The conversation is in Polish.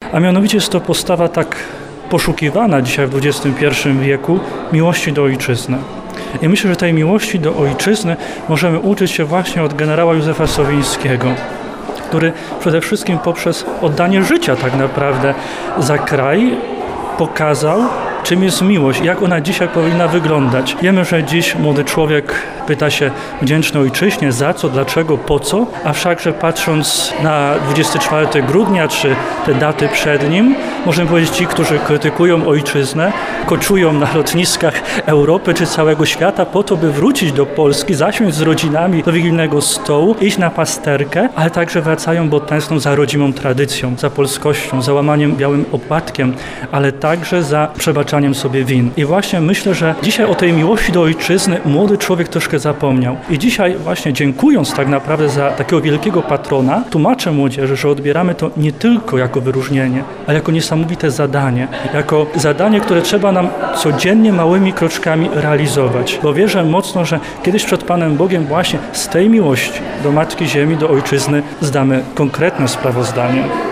a mianowicie jest to postawa tak poszukiwana dzisiaj w XXI wieku miłości do ojczyzny. I myślę, że tej miłości do ojczyzny możemy uczyć się właśnie od generała Józefa Sowińskiego, który przede wszystkim poprzez oddanie życia tak naprawdę za kraj pokazał, czym jest miłość, jak ona dzisiaj powinna wyglądać. Wiemy, że dziś młody człowiek pyta się wdzięczny ojczyźnie, za co, dlaczego, po co, a wszakże patrząc na 24 grudnia, czy te daty przed nim, możemy powiedzieć, ci, którzy krytykują ojczyznę, koczują na lotniskach Europy czy całego świata po to, by wrócić do Polski, zasiąść z rodzinami do wigilijnego stołu, iść na pasterkę, ale także wracają, bo tęskną za rodzimą tradycją, za polskością, za łamaniem białym opłatkiem, ale także za przebaczaniem sobie win. I właśnie myślę, że dzisiaj o tej miłości do ojczyzny młody człowiek troszkę zapomniał. I dzisiaj właśnie dziękując tak naprawdę za takiego wielkiego patrona, tłumaczę młodzieży, że odbieramy to nie tylko jako wyróżnienie, ale jako niesamowite zadanie. Jako zadanie, które trzeba nam codziennie małymi kroczkami realizować. Bo wierzę mocno, że kiedyś przed Panem Bogiem właśnie z tej miłości do Matki Ziemi, do ojczyzny zdamy konkretne sprawozdanie.